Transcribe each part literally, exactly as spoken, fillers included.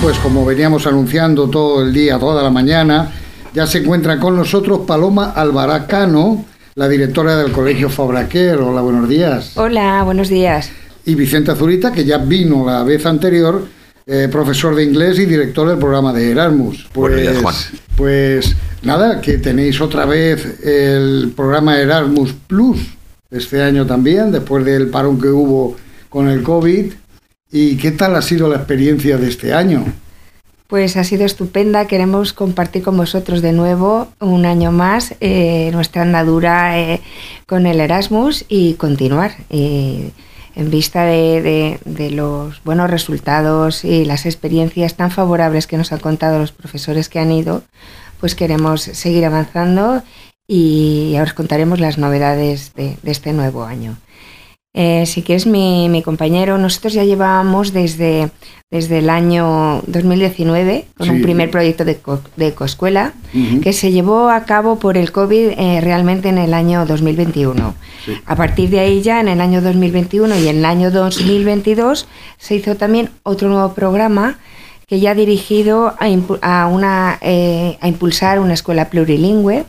pues como veníamos anunciando todo el día, toda la mañana, ya se encuentra con nosotros Paloma Albaracano, la directora del Colegio Fabraquer. Hola, buenos días. Hola, buenos días. Y Vicente Azurita, que ya vino la vez anterior, eh, profesor de inglés y director del programa de Erasmus. Pues, buenos días, Juan. Pues nada, que tenéis otra vez el programa Erasmus Plus este año también, después del parón que hubo con el COVID. ¿Y qué tal ha sido la experiencia de este año? Pues ha sido estupenda. Queremos compartir con vosotros de nuevo un año más eh, nuestra andadura eh, con el Erasmus y continuar. Eh, en vista de, de, de los buenos resultados y las experiencias tan favorables que nos han contado los profesores que han ido, pues queremos seguir avanzando y ahora os contaremos las novedades de, de este nuevo año. Eh, si quieres, mi, mi compañero, nosotros ya llevábamos desde, desde el año dos mil diecinueve con sí. un primer proyecto de, co, de ecoescuela uh-huh. que se llevó a cabo por el COVID eh, realmente en el año dos mil veintiuno. Sí. A partir de ahí ya en el año dos mil veintiuno y en el año dos mil veintidós se hizo también otro nuevo programa que ya ha dirigido a, impu- a, una, eh, a impulsar una escuela plurilingüe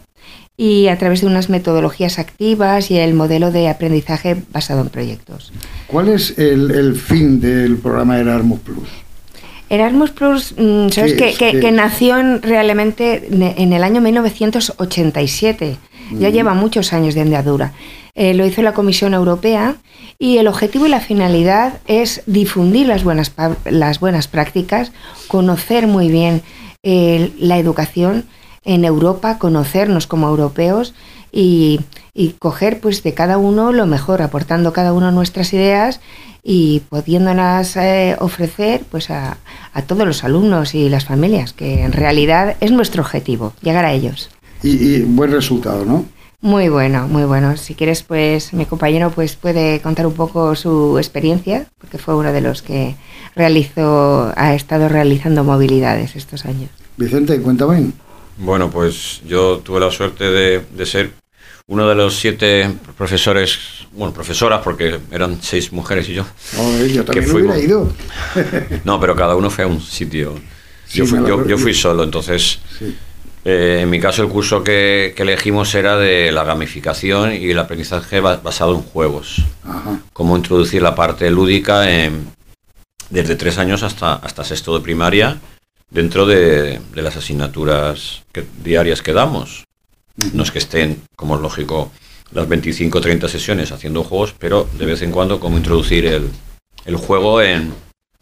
y a través de unas metodologías activas y el modelo de aprendizaje basado en proyectos. ¿Cuál es el, el fin del programa Erasmus Plus? Erasmus Plus, sabes que, que, que nació en, realmente en el año mil novecientos ochenta y siete, mm. ya lleva muchos años de andadura. Eh, lo hizo la Comisión Europea y el objetivo y la finalidad es difundir las buenas, las buenas prácticas, conocer muy bien eh, la educación en Europa, conocernos como europeos y, y coger pues de cada uno lo mejor, aportando cada uno nuestras ideas y pudiéndolas eh, ofrecer pues a, a todos los alumnos y las familias, que en realidad es nuestro objetivo, llegar a ellos. Y, y buen resultado, ¿no? Muy bueno, muy bueno. Si quieres, pues mi compañero pues puede contar un poco su experiencia, porque fue uno de los que realizó, ha estado realizando movilidades estos años. Vicente, cuéntame. Bueno, pues yo tuve la suerte de, de ser uno de los siete profesores, bueno, profesoras, porque eran seis mujeres y yo. Oh, yo también que hubiera ido. No, pero cada uno fue a un sitio. Sí, yo, fui, no, yo, yo fui solo, entonces, sí. eh, en mi caso el curso que, que elegimos era de la gamificación y el aprendizaje basado en juegos. Ajá. Cómo introducir la parte lúdica en, desde tres años hasta, hasta sexto de primaria, dentro de, de las asignaturas que, diarias que damos. No es que estén, como es lógico, las veinticinco o treinta sesiones haciendo juegos, pero de vez en cuando cómo introducir el, el juego en,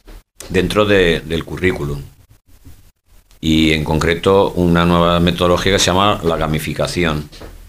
dentro de, del currículum. Y en concreto una nueva metodología que se llama la gamificación,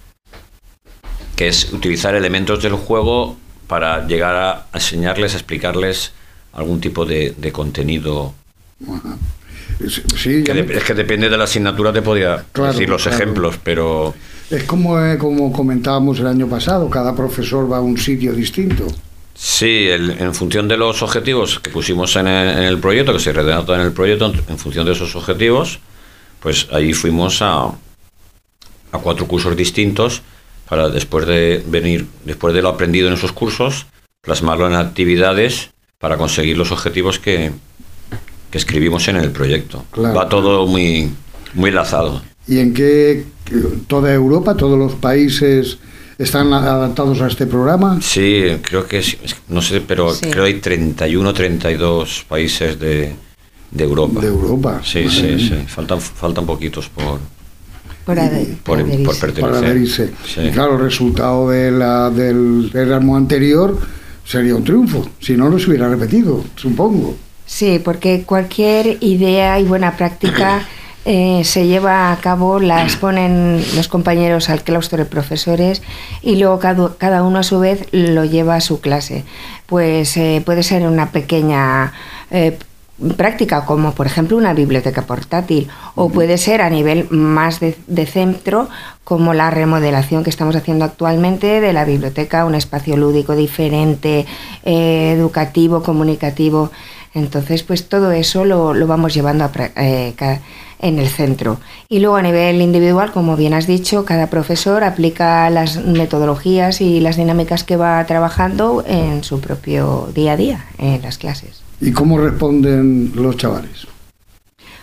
que es utilizar elementos del juego para llegar a enseñarles, a explicarles algún tipo de, de contenido. Ajá. Sí, que de, es que depende de la asignatura, te podía claro, decir los claro. ejemplos, pero... Es como, eh, como comentábamos el año pasado, cada profesor va a un sitio distinto. Sí, el, en función de los objetivos que pusimos en el, en el proyecto, que se redactó en el proyecto, en función de esos objetivos, pues ahí fuimos a, a cuatro cursos distintos para después de venir, después de lo aprendido en esos cursos, plasmarlo en actividades para conseguir los objetivos que... que escribimos en el proyecto. Claro, va todo muy, muy enlazado. ¿Y en qué toda Europa, todos los países están adaptados a este programa? Sí, creo que sí, no sé, pero sí. creo que hay treinta y uno, treinta y dos países de, de Europa. De Europa. Sí, sí, sí, sí. Faltan, faltan poquitos por, por, adher, por, por, por pertenecer. Por adherirse. Sí. Y claro, el resultado de la, del Erasmus anterior sería un triunfo, si no, no se hubiera repetido, supongo. Sí, porque cualquier idea y buena práctica eh, se lleva a cabo, la exponen los compañeros al claustro de profesores y luego cada, cada uno a su vez lo lleva a su clase. Pues eh, puede ser una pequeña eh, práctica, como por ejemplo una biblioteca portátil, o puede ser a nivel más de, de centro, como la remodelación que estamos haciendo actualmente de la biblioteca, un espacio lúdico diferente, eh, educativo, comunicativo. Entonces, pues todo eso lo, lo vamos llevando a, eh, en el centro. Y luego a nivel individual, como bien has dicho, cada profesor aplica las metodologías y las dinámicas que va trabajando en su propio día a día, en las clases. ¿Y cómo responden los chavales?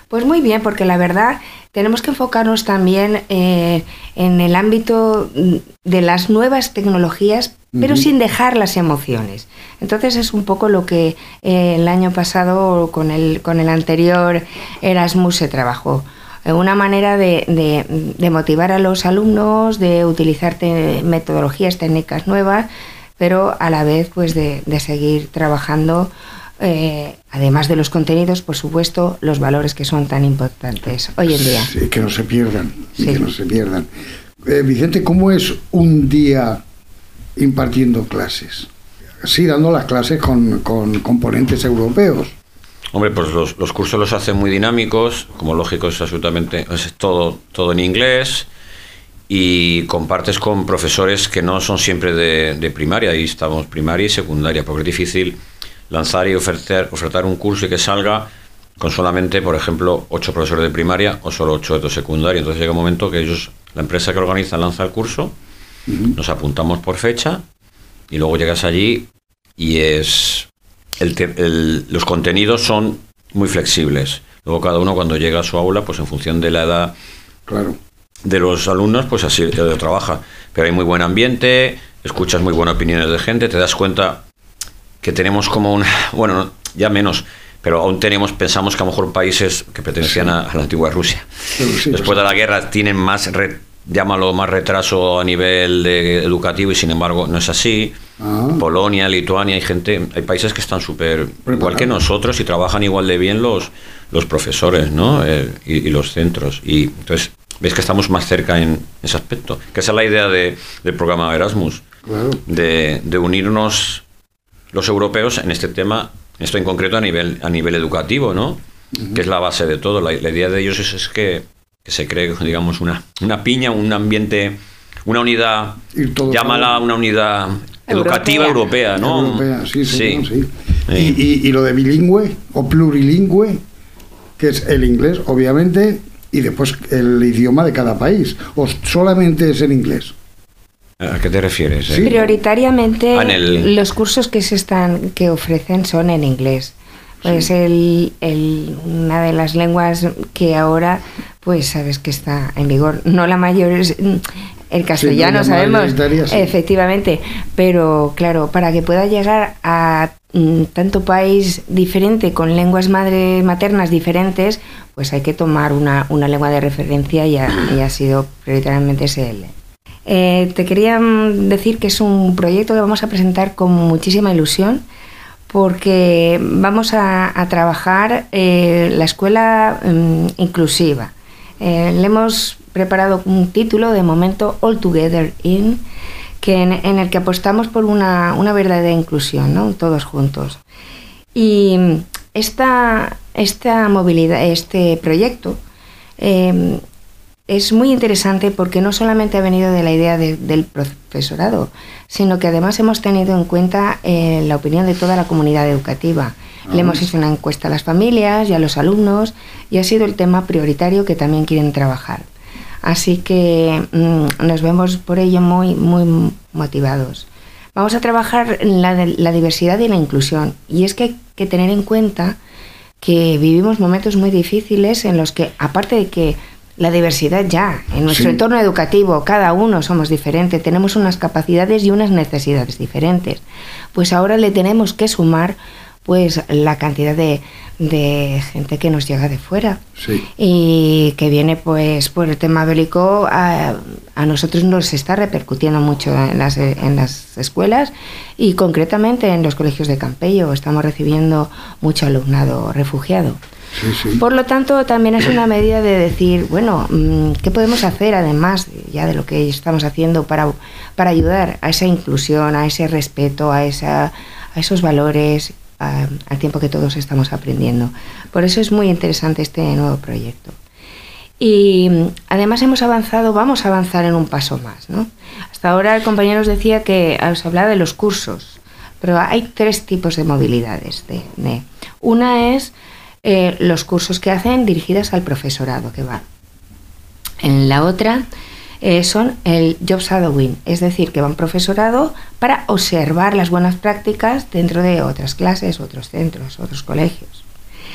Pues muy bien, porque la verdad tenemos que enfocarnos también eh, en el ámbito de las nuevas tecnologías, pero uh-huh. sin dejar las emociones. Entonces es un poco lo que eh, el año pasado con el, con el anterior Erasmus se trabajó. Una manera de, de, de motivar a los alumnos, de utilizar te, metodologías, técnicas nuevas, pero a la vez pues de, de seguir trabajando, eh, además de los contenidos, por supuesto, los valores que son tan importantes hoy en día. Sí, que no se pierdan, sí. que no se pierdan. Eh, Vicente, ¿cómo es un día impartiendo clases? Sí, dando las clases con, con componentes europeos. Hombre, pues los, los cursos los hacen muy dinámicos, como lógico es absolutamente, es todo, todo en inglés, y compartes con profesores que no son siempre de, de primaria, ahí estamos primaria y secundaria, porque es difícil lanzar y ofertar, ofertar un curso y que salga con solamente, por ejemplo, ocho profesores de primaria o solo ocho de secundaria. Entonces llega un momento que ellos, la empresa que organiza lanza el curso, uh-huh. nos apuntamos por fecha y luego llegas allí y es... El, el, los contenidos son muy flexibles. Luego cada uno cuando llega a su aula, pues en función de la edad claro. de los alumnos, pues así lo trabaja. Pero hay muy buen ambiente, escuchas muy buenas opiniones de gente, te das cuenta que tenemos como una... Bueno, ya menos, pero aún tenemos, pensamos que a lo mejor países que pertenecían sí. a, a la antigua Rusia, sí, sí, después sí. de la guerra tienen más... Re, llámalo más retraso a nivel de educativo y sin embargo no es así. Ah. Polonia, Lituania, hay gente, hay países que están súper igual que nosotros y trabajan igual de bien los, los profesores, ¿no? Eh, y, y los centros. Y entonces ves que estamos más cerca en ese aspecto. Que esa es la idea de, del programa Erasmus, claro. de, de unirnos los europeos en este tema, esto en concreto a nivel, a nivel educativo, ¿no? Uh-huh. Que es la base de todo. La, la idea de ellos es, es que que se cree, digamos, una, una piña, un ambiente, una unidad, llámala todo. Una unidad educativa europea, europea ¿no? Europea, sí, sí. sí. sí. sí. Y, y, y lo de bilingüe o plurilingüe, que es el inglés, obviamente, y después el idioma de cada país, o solamente es el inglés. ¿A qué te refieres? Sí. Prioritariamente ah, el... los cursos que se están que ofrecen son en inglés. Pues sí. el, el, una de las lenguas que ahora, pues sabes que está en vigor. No la mayor es el castellano, sí, no, sabemos, sí. efectivamente. Pero claro, para que pueda llegar a mm, tanto país diferente, con lenguas madres maternas diferentes, pues hay que tomar una, una lengua de referencia y ha, y ha sido prioritariamente ese el. Eh, te quería decir que es un proyecto que vamos a presentar con muchísima ilusión, porque vamos a, a trabajar eh, la escuela um, inclusiva. Eh, le hemos preparado un título de momento All Together In, que en, en el que apostamos por una, una verdadera inclusión, ¿no? Todos juntos. Y esta, esta movilidad, este proyecto eh, es muy interesante porque no solamente ha venido de la idea de, del profesorado, sino que además hemos tenido en cuenta eh, la opinión de toda la comunidad educativa. Ah. Le hemos hecho una encuesta a las familias y a los alumnos y ha sido el tema prioritario que también quieren trabajar. Así que mmm, nos vemos por ello muy, muy motivados. Vamos a trabajar la, la diversidad y la inclusión, y es que hay que tener en cuenta que vivimos momentos muy difíciles en los que, aparte de que la diversidad ya, en nuestro sí. entorno educativo, cada uno somos diferentes, tenemos unas capacidades y unas necesidades diferentes. Pues ahora le tenemos que sumar pues la cantidad de, de gente que nos llega de fuera sí. y que viene pues por el tema bélico. A, a nosotros nos está repercutiendo mucho en las, en las escuelas y concretamente en los colegios de Campello. Estamos recibiendo mucho alumnado refugiado. Sí, sí. Por lo tanto, también es una medida de decir, bueno, ¿qué podemos hacer además ya de lo que estamos haciendo para, para ayudar a esa inclusión, a ese respeto, a, esa, a esos valores, a, al tiempo que todos estamos aprendiendo? Por eso es muy interesante este nuevo proyecto. Y además hemos avanzado, vamos a avanzar en un paso más, ¿no? Hasta ahora el compañero os decía que os hablaba de los cursos, pero hay tres tipos de movilidades. De, de. Una es Eh, los cursos que hacen dirigidas al profesorado que va. En la otra eh, son el job shadowing, es decir, que va un profesorado para observar las buenas prácticas dentro de otras clases, otros centros, otros colegios.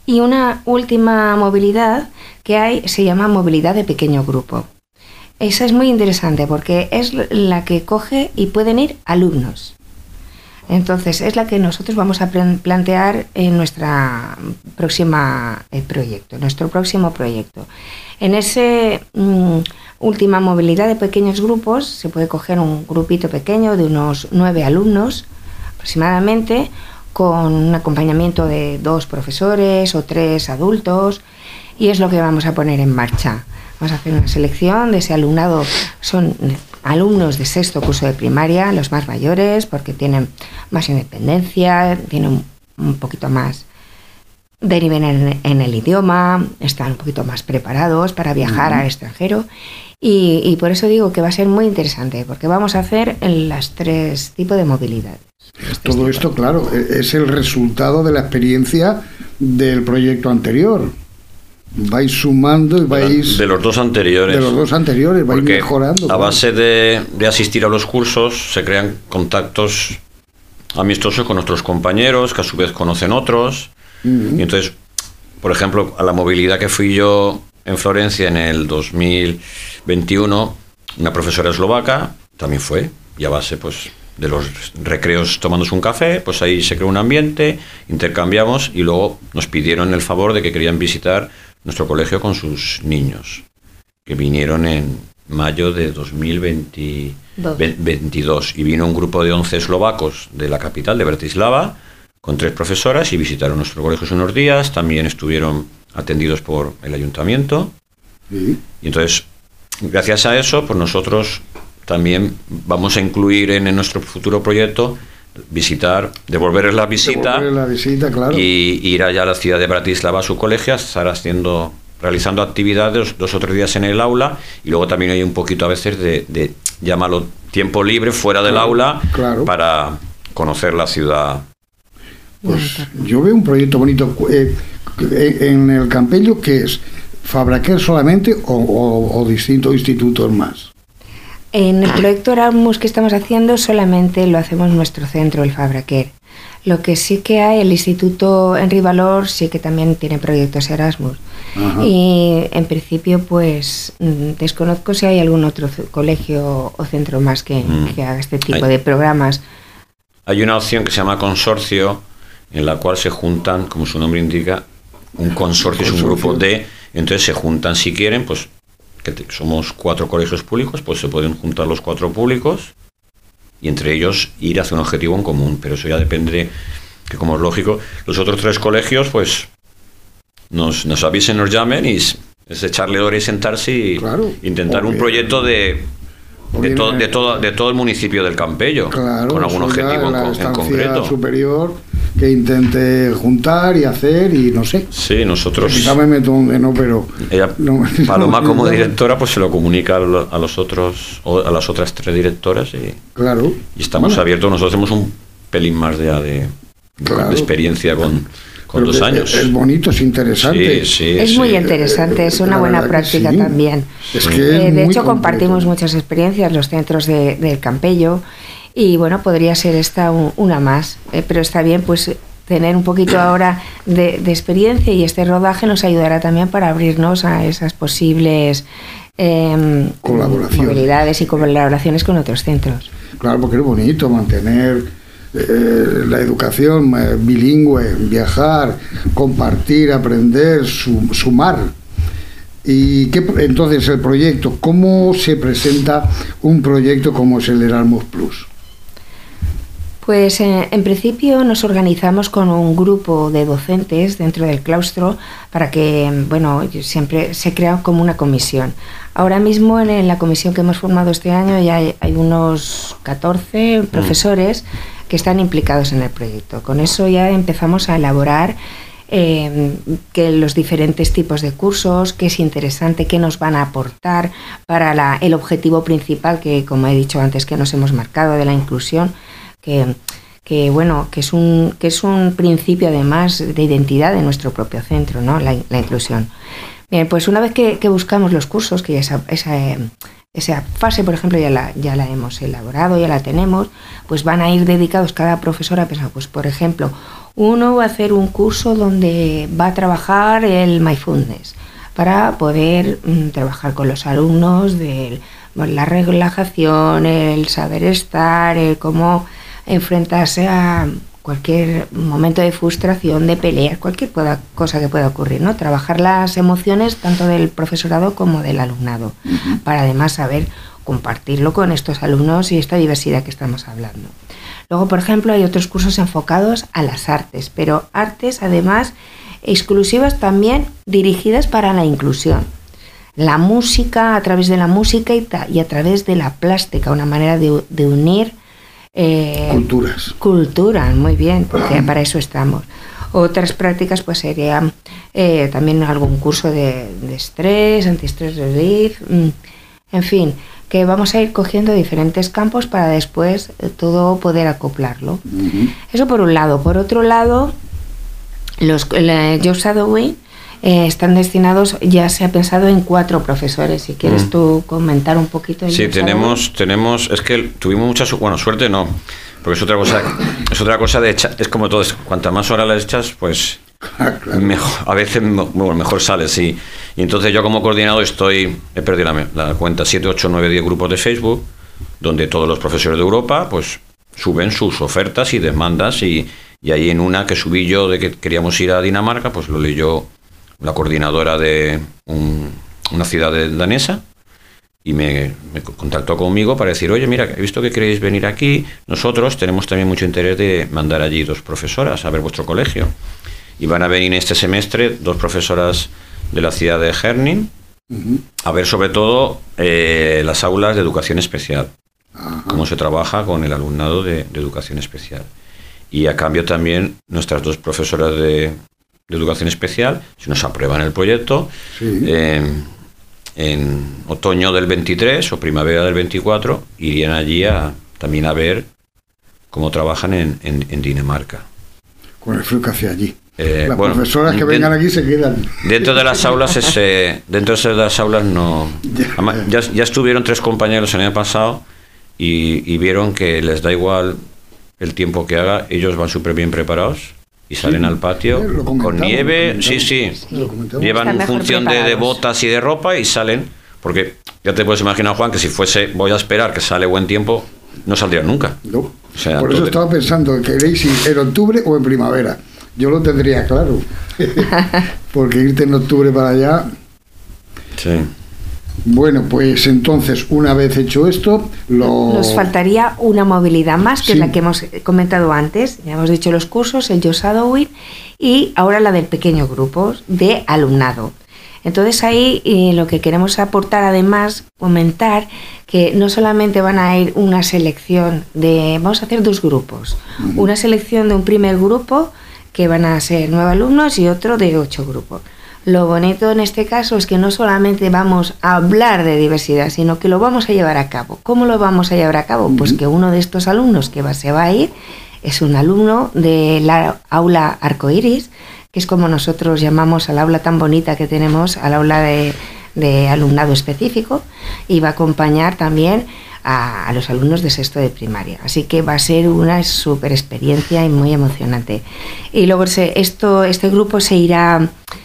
Y una última movilidad que hay se llama movilidad de pequeño grupo. Esa es muy interesante porque es la que coge y pueden ir alumnos. Entonces, es la que nosotros vamos a plantear en nuestra próxima eh, proyecto, nuestro próximo proyecto. En esa mm, última movilidad de pequeños grupos se puede coger un grupito pequeño de unos nueve alumnos aproximadamente, con un acompañamiento de dos profesores o tres adultos, y es lo que vamos a poner en marcha. Vamos a hacer una selección de ese alumnado. Son alumnos de sexto curso de primaria, los más mayores, porque tienen más independencia, tienen un, un poquito más de nivel en, en el idioma, están un poquito más preparados para viajar uh-huh. al extranjero. Y, y por eso digo que va a ser muy interesante, porque vamos a hacer en las tres tipos de movilidad. Todo esto, claro, es el resultado de la experiencia del proyecto anterior. Vais sumando y vais... De los dos anteriores. De los dos anteriores, vais Porque mejorando. A claro. base de, de asistir a los cursos se crean contactos amistosos con nuestros compañeros, que a su vez conocen otros. Uh-huh. Y entonces, por ejemplo, a la movilidad que fui yo en Florencia en el dos mil veintiuno, una profesora eslovaca también fue, y a base pues de los recreos tomándose un café, pues ahí se creó un ambiente, intercambiamos y luego nos pidieron el favor de que querían visitar nuestro colegio con sus niños, que vinieron en mayo de dos mil veintidós, y vino un grupo de once eslovacos de la capital, de Bratislava, con tres profesoras, y visitaron nuestro colegio unos días. También estuvieron atendidos por el ayuntamiento. Sí. Y entonces, gracias a eso, pues nosotros también vamos a incluir en, en nuestro futuro proyecto visitar, devolverles la visita, devolverles la visita, claro. Y ir allá a la ciudad de Bratislava a su colegio, estar haciendo, realizando actividades dos o tres días en el aula, y luego también hay un poquito a veces de, de llamarlo tiempo libre fuera del claro, aula, claro. para conocer la ciudad. Pues yo veo un proyecto bonito eh, en el Campello, que es Fabraquer solamente o, o, o distintos institutos más. En el proyecto Erasmus que estamos haciendo solamente lo hacemos en nuestro centro, el Fabraquer. Lo que sí que hay, el Instituto Henry Valor sí que también tiene proyectos Erasmus. Ajá. Y en principio pues desconozco si hay algún otro colegio o centro más que, mm. que haga este tipo hay, de programas. Hay una opción que se llama consorcio, en la cual se juntan, como su nombre indica, un consorcio, es un grupo de, entonces se juntan si quieren, pues que te, somos cuatro colegios públicos, pues se pueden juntar los cuatro públicos y entre ellos ir hacia un objetivo en común, pero eso ya depende de, que como es lógico, los otros tres colegios pues nos, nos avisen, nos llamen y es, es echarle hora y sentarse y claro, intentar un proyecto de de, to, de, todo, de todo el municipio del Campello, claro, con algún objetivo en, en concreto superior que intente juntar y hacer y no sé. Sí, nosotros. Quizá me meto donde no, pero. Ella, no, Paloma, como directora, pues se lo comunica a los otros, a las otras tres directoras y. Claro. Y estamos bueno. abiertos. Nosotros hacemos un pelín más de, de, claro. de experiencia con, con dos años. Es bonito, es interesante. Sí, sí, es sí. muy interesante, es una buena práctica sí. también. Es que eh, es de muy hecho, compartimos completo. muchas experiencias los centros de, del Campello. Y bueno, podría ser esta un, una más, eh, pero está bien pues tener un poquito ahora de, de experiencia, y este rodaje nos ayudará también para abrirnos a esas posibles eh, movilidades y colaboraciones con otros centros. Claro, porque es bonito mantener eh, la educación eh, bilingüe, viajar, compartir, aprender, su, sumar. ¿Y qué, entonces el proyecto? ¿Cómo se presenta un proyecto como es el Erasmus Plus? Pues eh, en principio nos organizamos con un grupo de docentes dentro del claustro para que, bueno, siempre se crea como una comisión. Ahora mismo en, en la comisión que hemos formado este año ya hay, hay unos catorce profesores que están implicados en el proyecto. Con eso ya empezamos a elaborar eh, que los diferentes tipos de cursos, qué es interesante, qué nos van a aportar para la, el objetivo principal que, como he dicho antes, que nos hemos marcado de la inclusión. Que, que bueno, que es un que es un principio además de identidad de nuestro propio centro, ¿no? La, la inclusión. Bien, pues una vez que, que buscamos los cursos, que esa, esa, esa fase, por ejemplo, ya la, ya la hemos elaborado, ya la tenemos, pues van a ir dedicados cada profesora a pensar, pues por ejemplo, Uno va a hacer un curso donde va a trabajar el mindfulness para poder mm, trabajar con los alumnos de bueno, la relajación, el saber estar, el cómo enfrentarse a cualquier momento de frustración, de pelear, cualquier pueda, cosa que pueda ocurrir, ¿no? Trabajar las emociones tanto del profesorado como del alumnado, uh-huh. para además saber compartirlo con estos alumnos y esta diversidad que estamos hablando. Luego, por ejemplo, hay otros cursos enfocados a las artes, pero artes además exclusivas también dirigidas para la inclusión. La música, a través de la música y, ta- y a través de la plástica, una manera de, de unir eh, culturas. Culturas, muy bien, porque para eso estamos. Otras prácticas pues serían eh, también algún curso de, de estrés, antiestrés relief, en fin, que vamos a ir cogiendo diferentes campos para después eh, todo poder acoplarlo. Uh-huh. Eso por un lado. Por otro lado, los el Job Shadowing eh, están destinados, ya se ha pensado en cuatro profesores. Si quieres uh-huh. tú comentar un poquito. Sí, tenemos, tenemos, es que tuvimos mucha su, bueno, suerte no, porque es otra cosa, es otra cosa de echar, es como todo, es, cuantas más horas las echas, pues ah, claro. mejor, a veces bueno, mejor sales, sí. Y entonces yo como coordinador estoy, he perdido la, la cuenta, siete, ocho, nueve, diez grupos de Facebook, donde todos los profesores de Europa pues suben sus ofertas y demandas, y, y ahí en una que subí yo de que queríamos ir a Dinamarca, pues lo leyó la coordinadora de un, una ciudad de, danesa, y me, me contactó conmigo para decir, oye, mira, he visto que queréis venir aquí, nosotros tenemos también mucho interés de mandar allí dos profesoras a ver vuestro colegio. Y van a venir este semestre dos profesoras de la ciudad de Herning, uh-huh. a ver sobre todo eh, las aulas de educación especial, uh-huh. cómo se trabaja con el alumnado de, de educación especial. Y a cambio también nuestras dos profesoras de, de educación especial, si nos aprueban el proyecto, sí. eh, en otoño del veintitrés o primavera del veinticuatro irían allí a, también a ver cómo trabajan en, en, en Dinamarca. Con el frío que hace allí. Eh, las bueno, profesoras que vengan aquí se quedan. Dentro de las aulas, es, eh, dentro de las aulas no. Además, ya, ya estuvieron tres compañeros el año pasado y, y vieron que les da igual el tiempo que haga, ellos van súper bien preparados y salen sí, al patio eh, con nieve, sí, sí, llevan función de, de botas y de ropa y salen, porque ya te puedes imaginar, Juan, que si fuese voy a esperar que sale buen tiempo, no saldrían nunca. No. O sea, por eso estaba pensando que queréis ir en octubre o en primavera. Yo lo tendría claro, porque irte en octubre para allá. Sí. Bueno, pues entonces, una vez hecho esto, lo... nos faltaría una movilidad más, que sí. es la que hemos comentado antes. Ya hemos dicho los cursos, el Job Shadowing, y ahora la del pequeño grupo de alumnado. Entonces ahí eh, lo que queremos aportar, además, comentar que no solamente van a ir una selección de... Vamos a hacer dos grupos. Uh-huh. Una selección de un primer grupo, que van a ser nueve alumnos, y otro de ocho grupos. Lo bonito en este caso es que no solamente vamos a hablar de diversidad, sino que lo vamos a llevar a cabo. ¿Cómo lo vamos a llevar a cabo? Uh-huh. Pues que uno de estos alumnos que va, se va a ir es un alumno de la aula Arcoiris, que es como nosotros llamamos al aula tan bonita que tenemos, al aula de, de alumnado específico, y va a acompañar también a, a los alumnos de sexto de primaria. Así que va a ser una super experiencia y muy emocionante. Y luego se, esto, este grupo se irá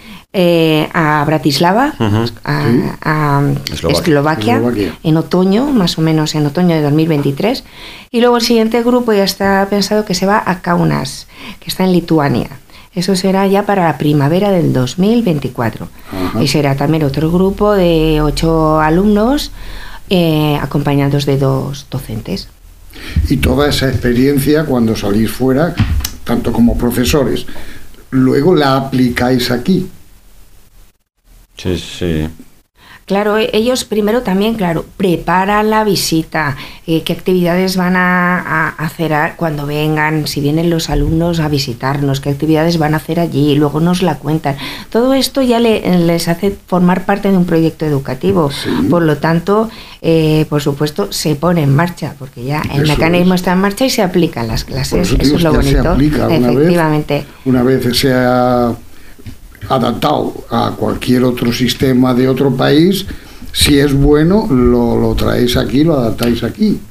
eh, a Bratislava, uh-huh. a, sí. a, a Eslovaquia. Eslovaquia, Eslovaquia, en otoño, más o menos en otoño de dos mil veintitrés. Y luego el siguiente grupo ya está pensado que se va a Kaunas, que está en Lituania. Eso será ya para la primavera del dos mil veinticuatro. Uh-huh. Y será también otro grupo de ocho alumnos, eh, acompañados de dos docentes. Y toda esa experiencia, cuando salís fuera, tanto como profesores, luego la aplicáis aquí. Sí, sí. Claro, ellos primero también, claro, preparan la visita, eh, qué actividades van a, a hacer a, cuando vengan, si vienen los alumnos a visitarnos, qué actividades van a hacer allí, y luego nos la cuentan. Todo esto ya le, les hace formar parte de un proyecto educativo, sí. Por lo tanto, eh, por supuesto, se pone en marcha, porque ya el eso mecanismo es. Está en marcha y se aplican las clases, eso, eso es lo bonito. Se aplica efectivamente. Una vez, una vez se ha adaptado a cualquier otro sistema de otro país, si es bueno, lo, lo traéis aquí, lo adaptáis aquí.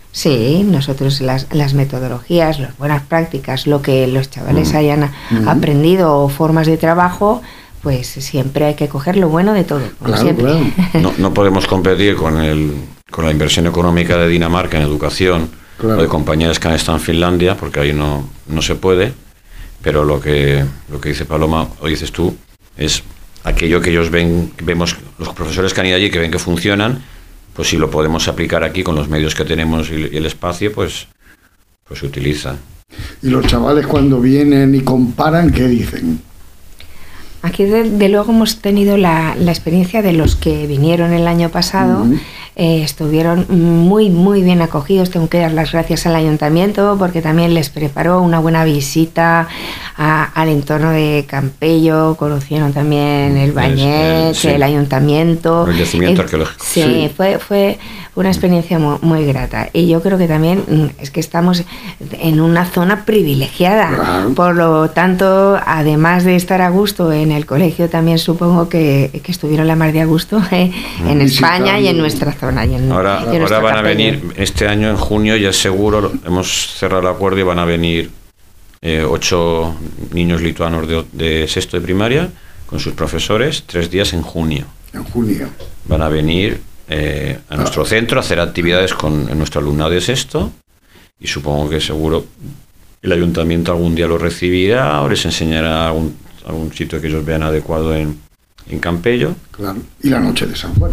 Sí, nosotros las, las metodologías, las buenas prácticas, lo que los chavales mm. hayan mm. aprendido o formas de trabajo, pues siempre hay que coger lo bueno de todo. Claro, siempre. Claro. No, no podemos competir con, el, con la inversión económica de Dinamarca en educación, claro. o de compañías que han estado en Finlandia, porque ahí no, no se puede, pero lo que, lo que dice Paloma, o dices tú, es aquello que ellos ven, vemos, los profesores que han ido allí, que ven que funcionan, pues si lo podemos aplicar aquí con los medios que tenemos y el espacio, pues, pues se utiliza. Y los chavales cuando vienen y comparan, ¿qué dicen? Aquí de, de luego hemos tenido la, la experiencia de los que vinieron el año pasado, uh-huh. eh, estuvieron muy muy bien acogidos. Tengo que dar las gracias al ayuntamiento porque también les preparó una buena visita a, al entorno de Campello, conocieron también el Bañet, sí. el ayuntamiento. El yacimiento eh, arqueológico. Sí, sí, fue fue una experiencia muy, muy grata. Y yo creo que también es que estamos en una zona privilegiada, claro. por lo tanto, además de estar a gusto en el colegio, también supongo que, que estuvieron la mar de a gusto eh, en España y en nuestra zona. Y en, ahora y en ahora van Campello. A venir, este año en junio ya seguro, hemos cerrado el acuerdo y van a venir eh, ocho niños lituanos de, de sexto de primaria con sus profesores, tres días en junio. En junio. Van a venir eh, a ah. nuestro centro a hacer actividades con nuestro alumnado de sexto y supongo que seguro el ayuntamiento algún día los recibirá o les enseñará algún, algún sitio que ellos vean adecuado en, en Campello. Claro, y la noche de San Juan.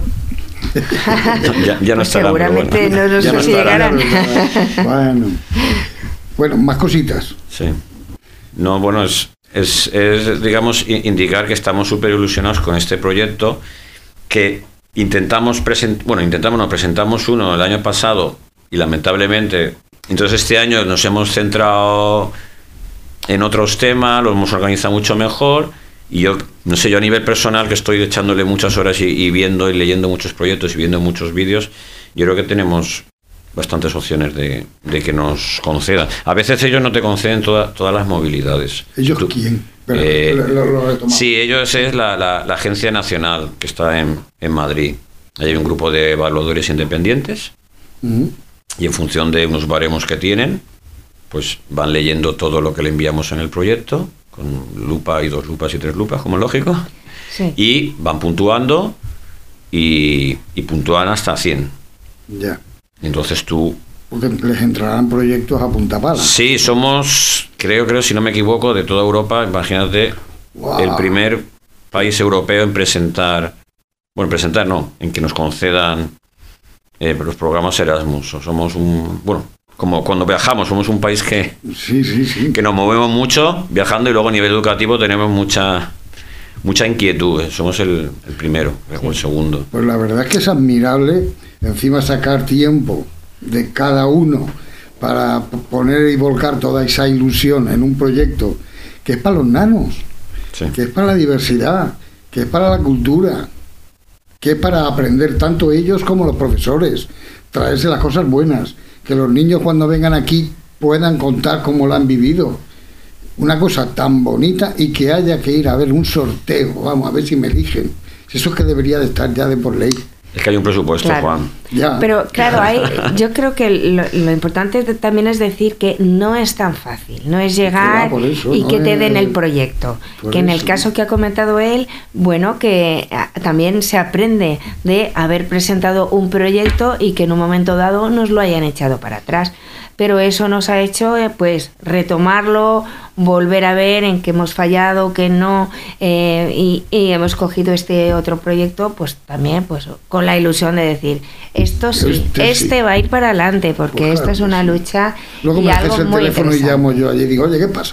ya, ya no pues estarán, seguramente bueno. no, no sé no si llegarán. Bueno. bueno, más cositas. Sí. No, bueno, es, es, es digamos, indicar que estamos súper ilusionados con este proyecto que intentamos presentar, bueno, intentamos, no, presentamos uno el año pasado y lamentablemente, entonces este año nos hemos centrado en otros temas, lo hemos organizado mucho mejor y yo, no sé, yo a nivel personal que estoy echándole muchas horas y, y viendo y leyendo muchos proyectos y viendo muchos vídeos, yo creo que tenemos bastantes opciones de, de que nos concedan. A veces ellos no te conceden toda, todas las movilidades. ¿Ellos Tú, quién? Pero, eh, lo, lo, lo sí, ellos es la, la, la agencia nacional que está en, en Madrid. Hay un grupo de evaluadores independientes uh-huh. y en función de unos baremos que tienen, pues van leyendo todo lo que le enviamos en el proyecto, con lupa y dos lupas y tres lupas, como es lógico, sí. y van puntuando y, y puntúan hasta cien. Ya. Entonces tú... Porque les entrarán proyectos a punta pala. Sí, somos, creo, creo, si no me equivoco, de toda Europa, imagínate, wow. el primer país europeo en presentar, bueno, presentar no, en que nos concedan eh, los programas Erasmus. Somos un, bueno, como cuando viajamos, somos un país que, sí, sí, sí. que nos movemos mucho viajando y luego a nivel educativo tenemos mucha... mucha inquietud, ¿eh? Somos el, el primero, sí. o el segundo. Pues la verdad es que es admirable, encima sacar tiempo de cada uno para poner y volcar toda esa ilusión en un proyecto que es para los nanos, sí. que es para la diversidad, que es para la cultura, que es para aprender tanto ellos como los profesores, traerse las cosas buenas, que los niños cuando vengan aquí puedan contar cómo lo han vivido. Una cosa tan bonita y que haya que ir a ver un sorteo, vamos a ver si me eligen. Eso es que debería de estar ya de por ley. Es que hay un presupuesto, claro. Juan. Ya. Pero claro, hay, yo creo que lo, lo importante también es decir que no es tan fácil, no es llegar claro, eso, y no que es... te den el proyecto. Por que en eso. El caso que ha comentado él, bueno, que también se aprende de haber presentado un proyecto y que en un momento dado nos lo hayan echado para atrás. Pero eso nos ha hecho eh, pues retomarlo, volver a ver en qué hemos fallado, qué no, eh, y, y hemos cogido este otro proyecto pues también pues con la ilusión de decir esto sí, este, este sí. va a ir para adelante porque pues claro, esta es una sí. lucha. Luego y me algo haces el muy teléfono y llamo yo allí y digo, oye, ¿qué pasa?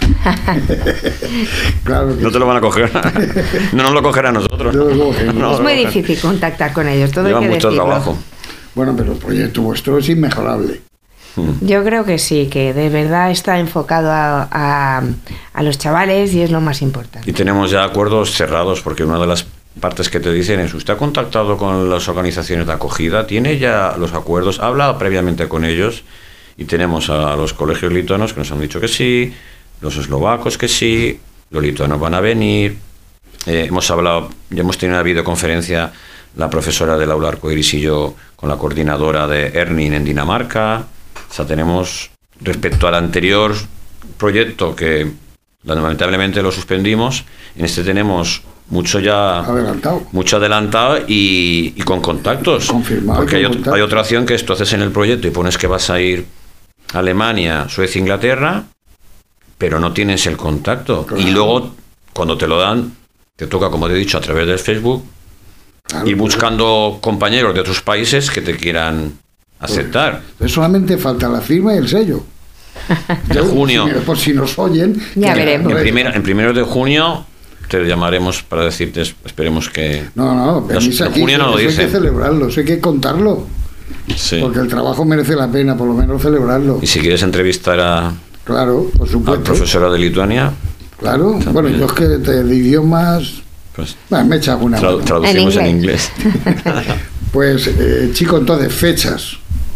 Claro que no te lo van a coger, no nos lo cogerán a nosotros. No lo cogen, no, es muy difícil contactar con ellos, todo lleva hay que mucho decirlo. Trabajo. Bueno, pero el proyecto vuestro es inmejorable. Yo creo que sí, que de verdad está enfocado a, a, a los chavales y es lo más importante. Y tenemos ya acuerdos cerrados porque una de las partes que te dicen es, ¿usted ha contactado con las organizaciones de acogida? ¿Tiene ya los acuerdos? ¿Ha hablado previamente con ellos? Y tenemos a los colegios lituanos que nos han dicho que sí, los eslovacos que sí, los lituanos van a venir. Eh, hemos hablado, ya hemos tenido una videoconferencia la profesora del aula Arcoiris y yo con la coordinadora de ERNIN en Dinamarca. O sea, tenemos, respecto al anterior proyecto, que lamentablemente lo suspendimos, en este tenemos mucho ya adelantado, mucho adelantado y, y con contactos. Confirmado. Porque hay, contactos. hay otra opción, que es tú haces en el proyecto y pones que vas a ir a Alemania, Suecia, Inglaterra, pero no tienes el contacto. Claro. Y luego, cuando te lo dan, te toca, como te he dicho, a través del Facebook, claro, ir buscando claro. compañeros de otros países que te quieran aceptar. Pues solamente falta la firma y el sello. De junio. Si, por si nos oyen. Ya veremos. En, primero, en primero de junio te llamaremos para decirte, esperemos que... No, no, venís en aquí, junio no lo eso hay dicen. que celebrarlo, eso hay que contarlo. Sí. Porque el trabajo merece la pena, por lo menos celebrarlo. Y si quieres entrevistar a... Claro, por supuesto. Al profesor de Lituania. Claro, también. Bueno, yo es que de, de idiomas... Pues, bueno, me he echado una... Tra traducimos en inglés. En inglés. Pues, eh, chico, entonces, fechas.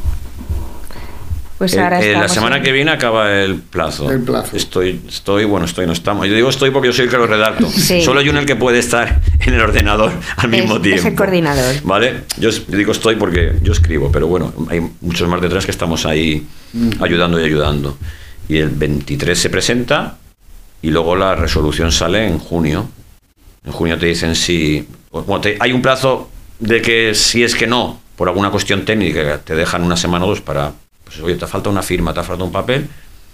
Pues eh, ahora eh, la estamos semana en... que viene acaba el plazo. El plazo. Estoy, estoy, bueno, estoy, no estamos. Yo digo estoy porque yo soy el que lo redacto. Sí. Solo hay uno el que puede estar en el ordenador al mismo es, tiempo. Es el coordinador. ¿Vale? Yo digo estoy porque yo escribo, pero bueno, hay muchos más detrás que estamos ahí mm. ayudando y ayudando. Y el veintitrés se presenta y luego la resolución sale en junio. En junio te dicen si... Bueno, te, hay un plazo de que si es que no, por alguna cuestión técnica, te dejan una semana o dos para... Pues oye, te falta una firma, te falta un papel,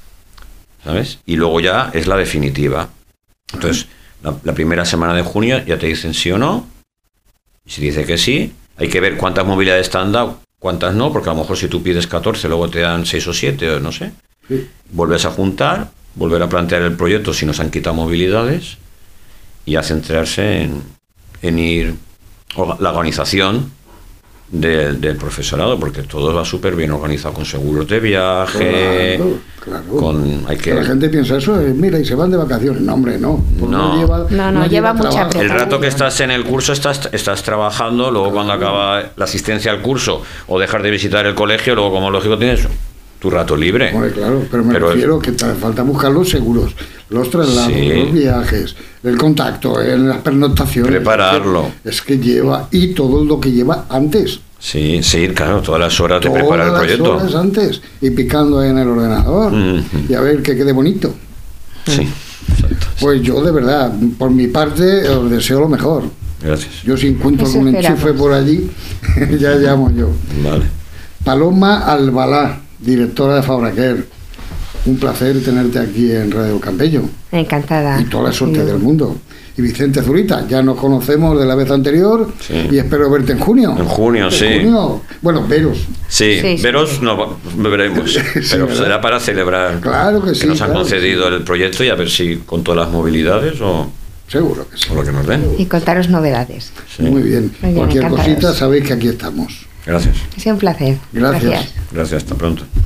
¿sabes? Y luego ya es la definitiva. Entonces, la, la primera semana de junio ya te dicen sí o no. Y si dice que sí, hay que ver cuántas movilidades te han dado, cuántas no, porque a lo mejor si tú pides catorce, luego te dan seis o siete, o no sé. Sí. Vuelves a juntar, volver a plantear el proyecto si nos han quitado movilidades y a centrarse en, en ir la organización del, del profesorado, porque todo va súper bien organizado, con seguros de viaje, claro, claro. Con, hay que... que la gente piensa eso, eh, mira, y se van de vacaciones. No, hombre, no. No, no lleva, no, no, no lleva, lleva mucha preparación. El rato que estás en el curso estás, estás trabajando, luego claro. cuando acaba la asistencia al curso o dejar de visitar el colegio, luego como lógico tienes tu rato libre. Hombre, claro, pero me pero refiero que te falta buscar los seguros, los traslados, sí. los viajes, el contacto, en las pernoctaciones. Prepararlo. Es que, es que lleva, y todo lo que lleva antes. Sí, sí, claro, todas las horas de todas preparar el proyecto. Todas las horas antes, y picando en el ordenador, mm-hmm. y a ver que quede bonito. Sí, exacto. Pues yo, de verdad, por mi parte, os deseo lo mejor. Gracias. Yo si encuentro Eso algún esperamos. enchufe por allí, ya llamo yo. Vale. Paloma Albalá, directora de Fabraquer. Un placer tenerte aquí en Radio Campello. Encantada. Y toda la suerte sí. del mundo. Y Vicente Zurita, ya nos conocemos de la vez anterior, sí. y espero verte en junio. En junio, en sí. Junio. Bueno, veros. Sí, sí, sí. veros no veremos, sí, pero ¿verdad? Será para celebrar claro que, que sí, nos han claro concedido sí. el proyecto y a ver si con todas las movilidades o... Seguro que sí. O lo que nos den. Y contaros novedades. Sí. Muy bien. Muy bien, cualquier encantados. cosita sabéis que aquí estamos. Gracias. Ha sido un placer. Gracias. Gracias, Gracias, hasta pronto.